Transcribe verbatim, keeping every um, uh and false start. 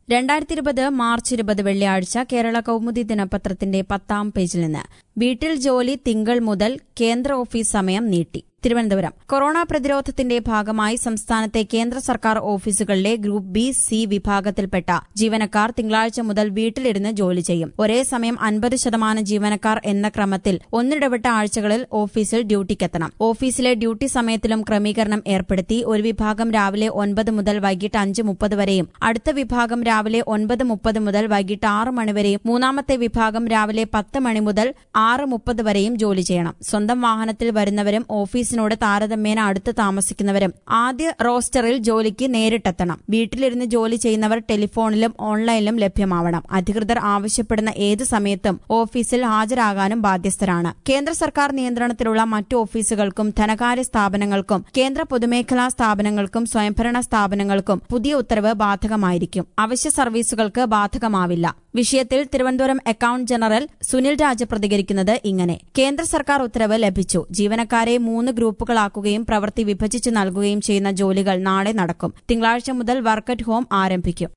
രണ്ടായിരത്തി ഇരുപത് മാർച്ച് ഇരുപത് വെള്ളിയാഴ്ച കേരള കൌമുദി ദിനപത്രത്തിന്റെ പത്താം പേജിൽ നിന്ന് വീട്ടിൽ ജോലി തിങ്കൾ മുതൽ കേന്ദ്ര ഓഫീസ് സമയം നീട്ടി. തിരുവനന്തപുരം. കൊറോണ പ്രതിരോധത്തിന്റെ ഭാഗമായി സംസ്ഥാനത്തെ കേന്ദ്ര സർക്കാർ ഓഫീസുകളിലെ ഗ്രൂപ്പ് ബി, സി വിഭാഗത്തിൽപ്പെട്ട ജീവനക്കാർ തിങ്കളാഴ്ച മുതൽ വീട്ടിലിരുന്ന് ജോലി ചെയ്യും. ഒരേ സമയം അൻപത് ശതമാനം ജീവനക്കാർ എന്ന ക്രമത്തിൽ ഒന്നിടവിട്ട ആഴ്ചകളിൽ ഓഫീസിൽ ഡ്യൂട്ടിക്കെത്തണം. ഓഫീസിലെ ഡ്യൂട്ടി സമയത്തിലും ക്രമീകരണം ഏർപ്പെടുത്തി. ഒരു വിഭാഗം രാവിലെ ഒൻപത് മുതൽ വൈകിട്ട് അഞ്ച് മുപ്പത് വരെയും അടുത്ത വിഭാഗം രാവിലെ ഒൻപത് മുപ്പത് മുതൽ വൈകിട്ട് ആറ് മണിവരെയും മൂന്നാമത്തെ വിഭാഗം രാവിലെ പത്ത് മണി മുതൽ ആറ് മുപ്പത് വരെയും ജോലി ചെയ്യണം. സ്വന്തം വാഹനത്തിൽ വരുന്നവരും ഓഫീസിനോട് താരതമ്യേന അടുത്ത് താമസിക്കുന്നവരും ആദ്യ റോസ്റ്ററിൽ ജോലിക്ക് നേരിട്ടെത്തണം. വീട്ടിലിരുന്ന് ജോലി ചെയ്യുന്നവർ ടെലിഫോണിലും ഓൺലൈനിലും ലഭ്യമാവണം. അധികൃതർ ആവശ്യപ്പെടുന്ന ഏത് സമയത്തും ഓഫീസിൽ ഹാജരാകാനും ബാധ്യസ്ഥരാണ്. കേന്ദ്ര സർക്കാർ നിയന്ത്രണത്തിലുള്ള മറ്റു ഓഫീസുകൾക്കും ധനകാര്യ സ്ഥാപനങ്ങൾക്കും കേന്ദ്ര പൊതുമേഖലാ സ്ഥാപനങ്ങൾക്കും സ്വയംഭരണ സ്ഥാപനങ്ങൾക്കും പുതിയ ഉത്തരവ് ബാധകമായിരിക്കും. അവശ്യ സർവീസുകൾക്ക് ബാധകമാവില്ല. വിഷയത്തിൽ തിരുവനന്തപുരം അക്കൌണ്ട് ജനറൽ സുനിൽ രാജ പ്രതികരിക്കുന്നത് ഇങ്ങനെ: കേന്ദ്ര സർക്കാർ ഉത്തരവ് ലഭിച്ചു. ജീവനക്കാരെ മൂന്ന് ഗ്രൂപ്പുകളാക്കുകയും പ്രവൃത്തി വിഭജിച്ച് നൽകുകയും ചെയ്യുന്ന ജോലികൾ നാളെ നടക്കും. തിങ്കളാഴ്ച മുതൽ വർക്ക് അറ്റ് ഹോം ആരംഭിക്കും.